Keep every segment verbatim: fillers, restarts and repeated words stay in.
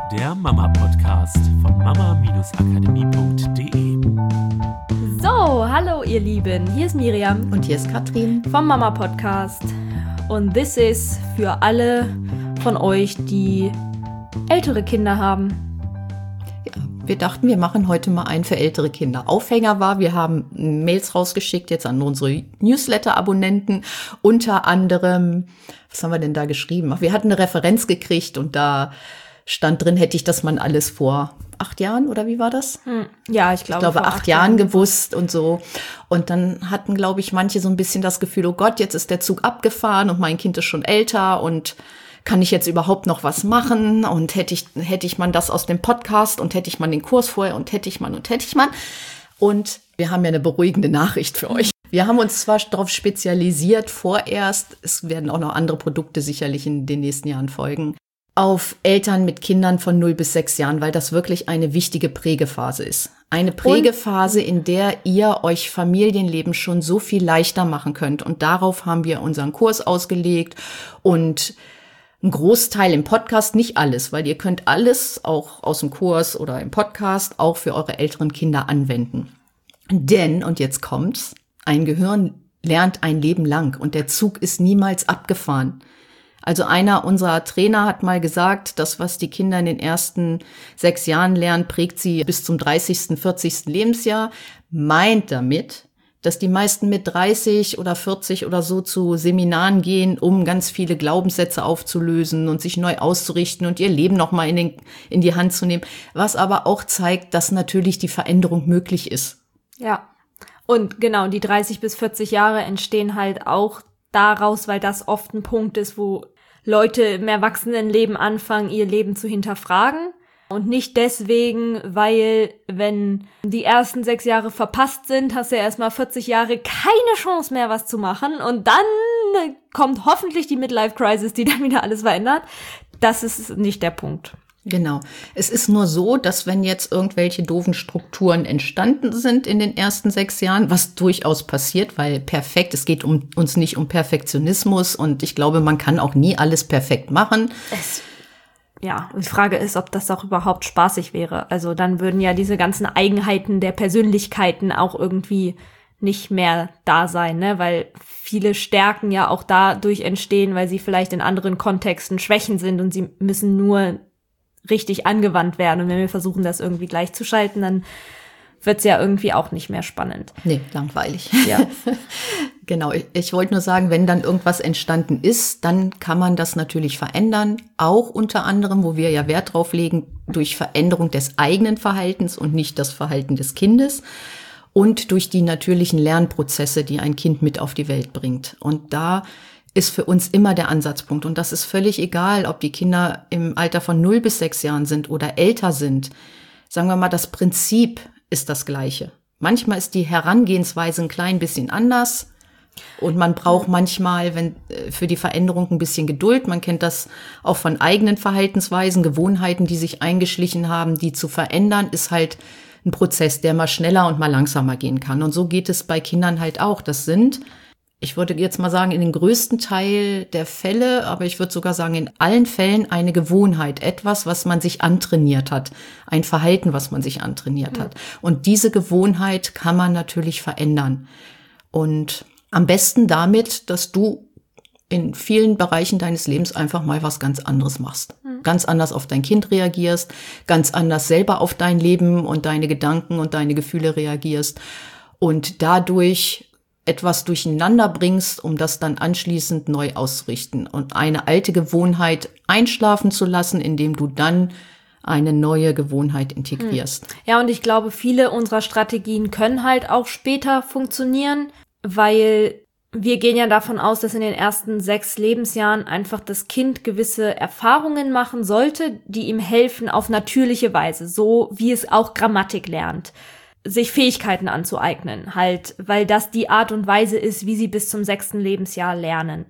der Mama-Podcast von mama akademie punkt de. So, hallo ihr Lieben, hier ist Miriam und hier ist Katrin vom Mama-Podcast. Und this is für alle von euch, die ältere Kinder haben. Ja, wir dachten, wir machen heute mal einen für ältere Kinder. Aufhänger war, wir haben Mails rausgeschickt jetzt an unsere Newsletter-Abonnenten. Unter anderem, was haben wir denn da geschrieben? Wir hatten eine Referenz gekriegt und da stand drin, hätte ich das man alles vor acht Jahren oder wie war das? Hm. Ja, ich glaube, ich glaube vor acht Jahren gewusst und so. Und dann hatten, glaube ich, manche so ein bisschen das Gefühl, oh Gott, jetzt ist der Zug abgefahren und mein Kind ist schon älter und kann ich jetzt überhaupt noch was machen? Und hätte ich, hätte ich man das aus dem Podcast und hätte ich man den Kurs vorher und hätte ich man und hätte ich man. Und wir haben ja eine beruhigende Nachricht für euch. Wir haben uns zwar darauf spezialisiert vorerst, es werden auch noch andere Produkte sicherlich in den nächsten Jahren folgen, auf Eltern mit Kindern von null bis sechs Jahren, weil das wirklich eine wichtige Prägephase ist. Eine Prägephase, in der ihr euch Familienleben schon so viel leichter machen könnt. Und darauf haben wir unseren Kurs ausgelegt und ein Großteil im Podcast, nicht alles, weil ihr könnt alles auch aus dem Kurs oder im Podcast auch für eure älteren Kinder anwenden. Denn, und jetzt kommt's, ein Gehirn lernt ein Leben lang und der Zug ist niemals abgefahren. Also einer unserer Trainer hat mal gesagt, das, was die Kinder in den ersten sechs Jahren lernen, prägt sie bis zum dreißigsten, vierzigsten Lebensjahr, meint damit, dass die meisten mit dreißig oder vierzig oder so zu Seminaren gehen, um ganz viele Glaubenssätze aufzulösen und sich neu auszurichten und ihr Leben nochmal in, den, in die Hand zu nehmen. Was aber auch zeigt, dass natürlich die Veränderung möglich ist. Ja, und genau, die dreißig bis vierzig Jahre entstehen halt auch daraus, weil das oft ein Punkt ist, wo Leute im Erwachsenenleben anfangen, ihr Leben zu hinterfragen. Und nicht deswegen, weil, wenn die ersten sechs Jahre verpasst sind, hast du ja erstmal vierzig Jahre keine Chance mehr, was zu machen. Und dann kommt hoffentlich die Midlife-Crisis, die dann wieder alles verändert. Das ist nicht der Punkt. Genau. Es ist nur so, dass wenn jetzt irgendwelche doofen Strukturen entstanden sind in den ersten sechs Jahren, was durchaus passiert, weil perfekt, es geht um, uns nicht um Perfektionismus und ich glaube, man kann auch nie alles perfekt machen. Es Ja, die Frage ist, ob das auch überhaupt spaßig wäre. Also dann würden ja diese ganzen Eigenheiten der Persönlichkeiten auch irgendwie nicht mehr da sein, ne? Weil viele Stärken ja auch dadurch entstehen, weil sie vielleicht in anderen Kontexten Schwächen sind und sie müssen nur richtig angewandt werden. Und wenn wir versuchen, das irgendwie gleichzuschalten, dann wird's ja irgendwie auch nicht mehr spannend. Nee, langweilig. Ja. Genau, ich, ich wollte nur sagen, wenn dann irgendwas entstanden ist, dann kann man das natürlich verändern. Auch unter anderem, wo wir ja Wert drauf legen, durch Veränderung des eigenen Verhaltens und nicht das Verhalten des Kindes. Und durch die natürlichen Lernprozesse, die ein Kind mit auf die Welt bringt. Und da ist für uns immer der Ansatzpunkt. Und das ist völlig egal, ob die Kinder im Alter von null bis sechs Jahren sind oder älter sind. Sagen wir mal, das Prinzip ist das gleiche. Manchmal ist die Herangehensweise ein klein bisschen anders. Und man braucht manchmal wenn für die Veränderung ein bisschen Geduld. Man kennt das auch von eigenen Verhaltensweisen, Gewohnheiten, die sich eingeschlichen haben, die zu verändern, ist halt ein Prozess, der mal schneller und mal langsamer gehen kann. Und so geht es bei Kindern halt auch. Das sind, ich würde jetzt mal sagen, in den größten Teil der Fälle, aber ich würde sogar sagen, in allen Fällen eine Gewohnheit, etwas, was man sich antrainiert hat, ein Verhalten, was man sich antrainiert hat. Und diese Gewohnheit kann man natürlich verändern. Und am besten damit, dass du in vielen Bereichen deines Lebens einfach mal was ganz anderes machst. Mhm. Ganz anders auf dein Kind reagierst, ganz anders selber auf dein Leben und deine Gedanken und deine Gefühle reagierst und dadurch etwas durcheinander bringst, um das dann anschließend neu auszurichten und eine alte Gewohnheit einschlafen zu lassen, indem du dann eine neue Gewohnheit integrierst. Ja, und ich glaube, viele unserer Strategien können halt auch später funktionieren, weil wir gehen ja davon aus, dass in den ersten sechs Lebensjahren einfach das Kind gewisse Erfahrungen machen sollte, die ihm helfen auf natürliche Weise, so wie es auch Grammatik lernt, sich Fähigkeiten anzueignen, halt, weil das die Art und Weise ist, wie sie bis zum sechsten Lebensjahr lernen.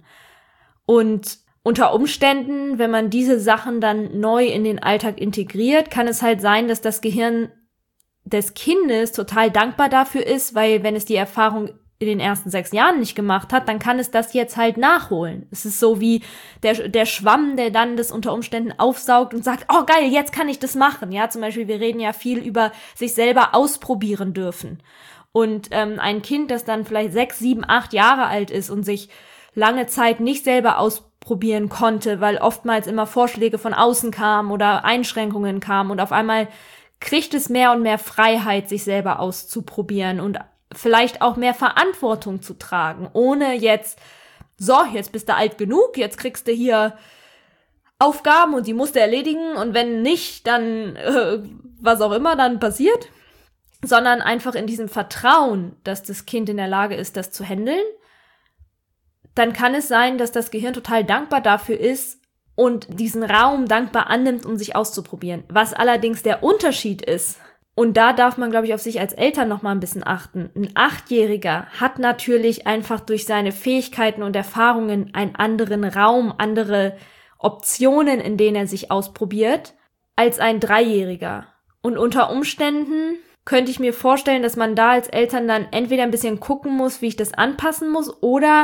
Und unter Umständen, wenn man diese Sachen dann neu in den Alltag integriert, kann es halt sein, dass das Gehirn des Kindes total dankbar dafür ist, weil wenn es die Erfahrung in den ersten sechs Jahren nicht gemacht hat, dann kann es das jetzt halt nachholen. Es ist so wie der, der Schwamm, der dann das unter Umständen aufsaugt und sagt, oh geil, jetzt kann ich das machen. Ja, zum Beispiel, wir reden ja viel über sich selber ausprobieren dürfen. Und ähm, ein Kind, das dann vielleicht sechs, sieben, acht Jahre alt ist und sich lange Zeit nicht selber ausprobieren konnte, weil oftmals immer Vorschläge von außen kamen oder Einschränkungen kamen und auf einmal kriegt es mehr und mehr Freiheit, sich selber auszuprobieren und vielleicht auch mehr Verantwortung zu tragen, ohne jetzt, so, jetzt bist du alt genug, jetzt kriegst du hier Aufgaben und die musst du erledigen und wenn nicht, dann äh, was auch immer dann passiert, sondern einfach in diesem Vertrauen, dass das Kind in der Lage ist, das zu handeln, dann kann es sein, dass das Gehirn total dankbar dafür ist und diesen Raum dankbar annimmt, um sich auszuprobieren. Was allerdings der Unterschied ist, und da darf man, glaube ich, auf sich als Eltern noch mal ein bisschen achten. Ein Achtjähriger hat natürlich einfach durch seine Fähigkeiten und Erfahrungen einen anderen Raum, andere Optionen, in denen er sich ausprobiert, als ein Dreijähriger. Und unter Umständen könnte ich mir vorstellen, dass man da als Eltern dann entweder ein bisschen gucken muss, wie ich das anpassen muss, oder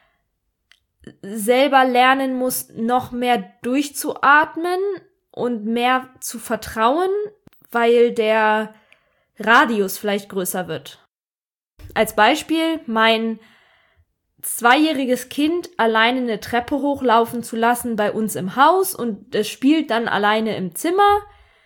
selber lernen muss, noch mehr durchzuatmen und mehr zu vertrauen, weil der Radius vielleicht größer wird. Als Beispiel, mein zweijähriges Kind alleine eine Treppe hochlaufen zu lassen bei uns im Haus und es spielt dann alleine im Zimmer,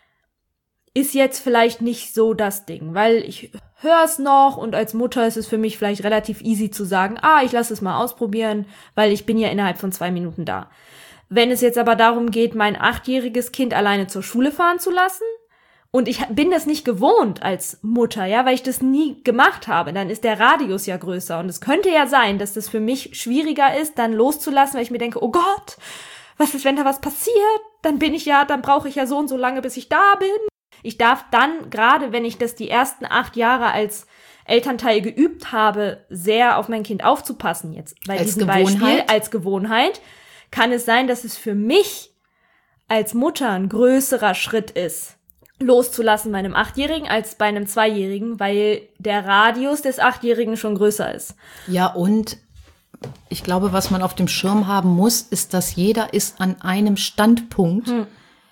ist jetzt vielleicht nicht so das Ding, weil ich höre es noch und als Mutter ist es für mich vielleicht relativ easy zu sagen, ah, ich lasse es mal ausprobieren, weil ich bin ja innerhalb von zwei Minuten da. Wenn es jetzt aber darum geht, mein achtjähriges Kind alleine zur Schule fahren zu lassen, und ich bin das nicht gewohnt als Mutter, ja, weil ich das nie gemacht habe, dann ist der Radius ja größer. Und es könnte ja sein, dass das für mich schwieriger ist, dann loszulassen, weil ich mir denke, oh Gott, was ist, wenn da was passiert? Dann bin ich ja, dann brauche ich ja so und so lange, bis ich da bin. Ich darf dann, gerade wenn ich das die ersten acht Jahre als Elternteil geübt habe, sehr auf mein Kind aufzupassen jetzt. Bei als diesem Gewohnheit? Beispiel, als Gewohnheit, kann es sein, dass es für mich als Mutter ein größerer Schritt ist, loszulassen bei einem Achtjährigen als bei einem Zweijährigen, weil der Radius des Achtjährigen schon größer ist. Ja, und ich glaube, was man auf dem Schirm haben muss, ist, dass jeder ist an einem Standpunkt, hm.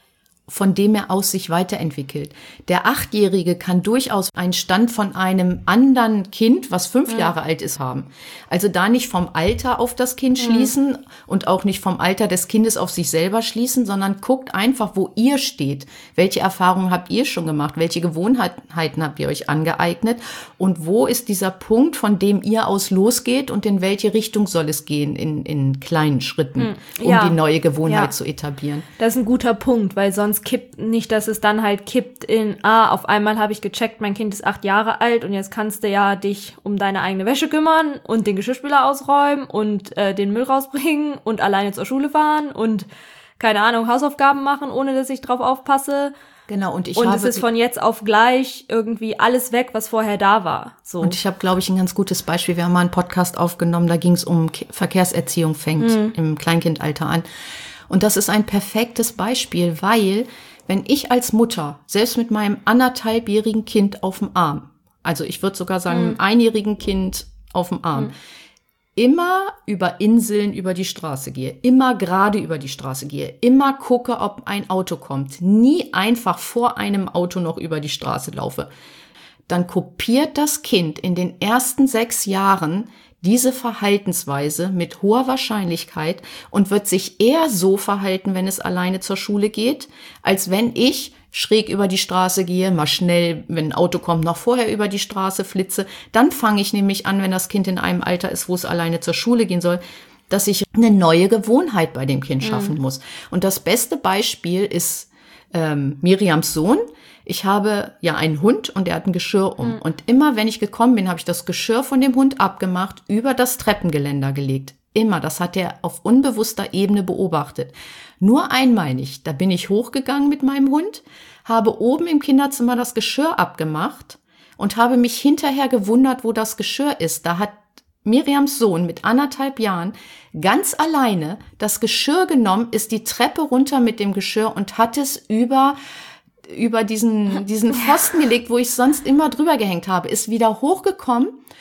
von dem er aus sich weiterentwickelt. Der Achtjährige kann durchaus einen Stand von einem anderen Kind, was fünf hm. Jahre alt ist, haben. Also da nicht vom Alter auf das Kind hm. schließen und auch nicht vom Alter des Kindes auf sich selber schließen, sondern guckt einfach, wo ihr steht. Welche Erfahrungen habt ihr schon gemacht? Welche Gewohnheiten habt ihr euch angeeignet? Und wo ist dieser Punkt, von dem ihr aus losgeht und in welche Richtung soll es gehen in, in kleinen Schritten, hm. um ja. die neue Gewohnheit ja. zu etablieren? Das ist ein guter Punkt, weil sonst kippt nicht, dass es dann halt kippt in, ah, auf einmal habe ich gecheckt, mein Kind ist acht Jahre alt und jetzt kannst du ja dich um deine eigene Wäsche kümmern und den Geschirrspüler ausräumen und äh, den Müll rausbringen und alleine zur Schule fahren und, keine Ahnung, Hausaufgaben machen, ohne dass ich drauf aufpasse. Genau, und ich und habe... es ist von jetzt auf gleich irgendwie alles weg, was vorher da war. So. Und ich habe, glaube ich, ein ganz gutes Beispiel. Wir haben mal einen Podcast aufgenommen, da ging es um K- Verkehrserziehung, fängt mhm. im Kleinkindalter an. Und das ist ein perfektes Beispiel, weil wenn ich als Mutter, selbst mit meinem anderthalbjährigen Kind auf dem Arm, also ich würde sogar sagen, mhm. einem einjährigen Kind auf dem Arm, mhm. immer über Inseln über die Straße gehe, immer gerade über die Straße gehe, immer gucke, ob ein Auto kommt, nie einfach vor einem Auto noch über die Straße laufe, dann kopiert das Kind in den ersten sechs Jahren diese Verhaltensweise mit hoher Wahrscheinlichkeit und wird sich eher so verhalten, wenn es alleine zur Schule geht, als wenn ich schräg über die Straße gehe, mal schnell, wenn ein Auto kommt, noch vorher über die Straße flitze. Dann fange ich nämlich an, wenn das Kind in einem Alter ist, wo es alleine zur Schule gehen soll, dass ich eine neue Gewohnheit bei dem Kind schaffen mhm. muss. Und das beste Beispiel ist ähm, Miriams Sohn. Ich habe ja einen Hund und er hat ein Geschirr um. Mhm. Und immer, wenn ich gekommen bin, habe ich das Geschirr von dem Hund abgemacht, über das Treppengeländer gelegt. Immer, das hat er auf unbewusster Ebene beobachtet. Nur einmal nicht. Da bin ich hochgegangen mit meinem Hund, habe oben im Kinderzimmer das Geschirr abgemacht und habe mich hinterher gewundert, wo das Geschirr ist. Da hat Miriams Sohn mit anderthalb Jahren ganz alleine das Geschirr genommen, ist die Treppe runter mit dem Geschirr und hat es über über diesen diesen Pfosten gelegt, wo ich sonst immer drüber gehängt habe, ist wieder hochgekommen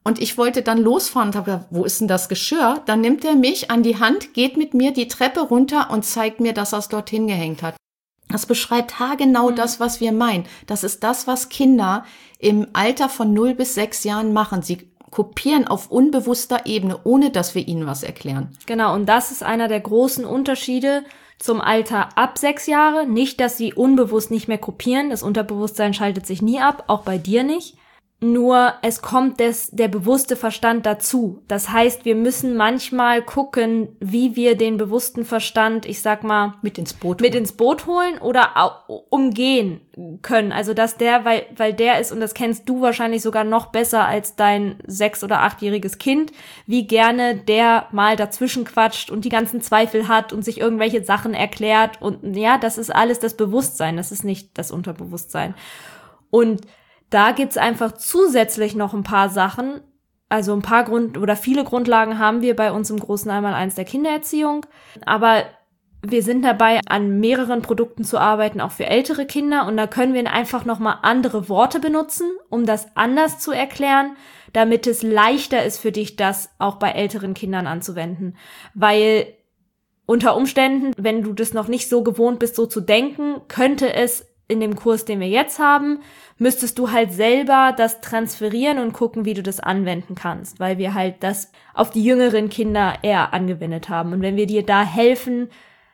Und ich wollte dann losfahren und habe gedacht, wo ist denn das Geschirr? Dann nimmt er mich an die Hand, geht mit mir die Treppe runter und zeigt mir, dass er es dorthin gehängt hat. Das beschreibt haargenau mhm. das, was wir meinen. Das ist das, was Kinder im Alter von null bis sechs Jahren machen. Sie kopieren auf unbewusster Ebene, ohne dass wir ihnen was erklären. Genau, und das ist einer der großen Unterschiede zum Alter ab sechs Jahre. Nicht, dass sie unbewusst nicht mehr kopieren. Das Unterbewusstsein schaltet sich nie ab, auch bei dir nicht. Nur es kommt des, der bewusste Verstand dazu. Das heißt, wir müssen manchmal gucken, wie wir den bewussten Verstand, ich sag mal, mit ins Boot mit holen. ins Boot holen oder au- umgehen können. Also dass der, weil weil der ist, und das kennst du wahrscheinlich sogar noch besser als dein sechs- oder achtjähriges Kind, wie gerne der mal dazwischen quatscht und die ganzen Zweifel hat und sich irgendwelche Sachen erklärt. Und ja, das ist alles das Bewusstsein, das ist nicht das Unterbewusstsein. Und da gibt's einfach zusätzlich noch ein paar Sachen, also ein paar Grund- oder viele Grundlagen haben wir bei uns im großen Einmaleins der Kindererziehung, aber wir sind dabei, an mehreren Produkten zu arbeiten, auch für ältere Kinder, und da können wir einfach nochmal andere Worte benutzen, um das anders zu erklären, damit es leichter ist für dich, das auch bei älteren Kindern anzuwenden, weil unter Umständen, wenn du das noch nicht so gewohnt bist, so zu denken, könnte es in dem Kurs, den wir jetzt haben, müsstest du halt selber das transferieren und gucken, wie du das anwenden kannst, weil wir halt das auf die jüngeren Kinder eher angewendet haben. Und wenn wir dir da helfen,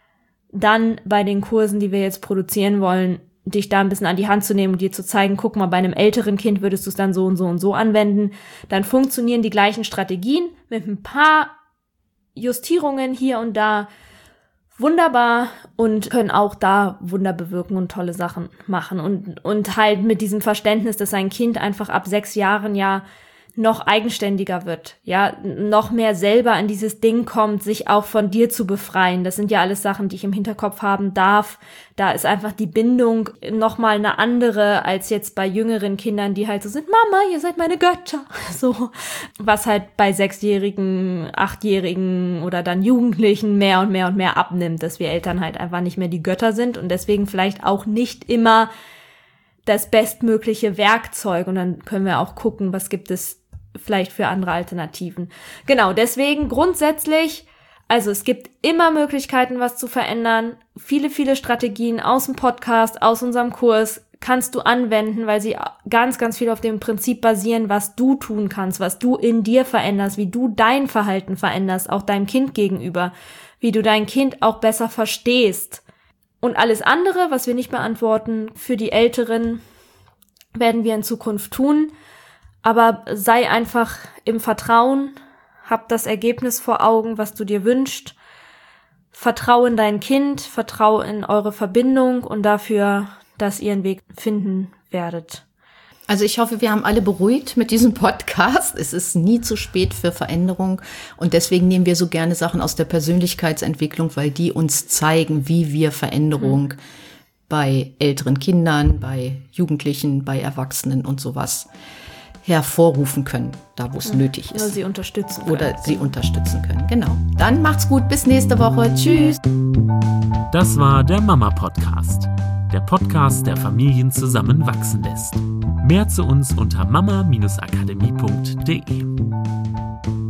dann bei den Kursen, die wir jetzt produzieren wollen, dich da ein bisschen an die Hand zu nehmen und dir zu zeigen, guck mal, bei einem älteren Kind würdest du es dann so und so und so anwenden, dann funktionieren die gleichen Strategien mit ein paar Justierungen hier und da wunderbar und können auch da Wunder bewirken und tolle Sachen machen. Und, und halt mit diesem Verständnis, dass ein Kind einfach ab sechs Jahren ja noch eigenständiger wird, ja, noch mehr selber an dieses Ding kommt, sich auch von dir zu befreien. Das sind ja alles Sachen, die ich im Hinterkopf haben darf. Da ist einfach die Bindung nochmal eine andere als jetzt bei jüngeren Kindern, die halt so sind, Mama, ihr seid meine Götter. So, was halt bei Sechsjährigen, Achtjährigen oder dann Jugendlichen mehr und mehr und mehr abnimmt, dass wir Eltern halt einfach nicht mehr die Götter sind und deswegen vielleicht auch nicht immer das bestmögliche Werkzeug. Und dann können wir auch gucken, was gibt es vielleicht für andere Alternativen. Genau, deswegen grundsätzlich, also es gibt immer Möglichkeiten, was zu verändern. Viele, viele Strategien aus dem Podcast, aus unserem Kurs kannst du anwenden, weil sie ganz, ganz viel auf dem Prinzip basieren, was du tun kannst, was du in dir veränderst, wie du dein Verhalten veränderst, auch deinem Kind gegenüber, wie du dein Kind auch besser verstehst. Und alles andere, was wir nicht beantworten, für die Älteren, werden wir in Zukunft tun. Aber sei einfach im Vertrauen, hab das Ergebnis vor Augen, was du dir wünschst. Vertrau in dein Kind, vertrau in eure Verbindung und dafür, dass ihr einen Weg finden werdet. Also ich hoffe, wir haben alle beruhigt mit diesem Podcast. Es ist nie zu spät für Veränderung und deswegen nehmen wir so gerne Sachen aus der Persönlichkeitsentwicklung, weil die uns zeigen, wie wir Veränderung mhm. bei älteren Kindern, bei Jugendlichen, bei Erwachsenen und sowas hervorrufen können, da wo es mhm. nötig ist. Oder sie unterstützen können. Oder sie unterstützen können, genau. Dann macht's gut, bis nächste Woche. Tschüss. Das war der Mama-Podcast. Der Podcast, der Familien zusammenwachsen lässt. Mehr zu uns unter mama Bindestrich akademie Punkt de.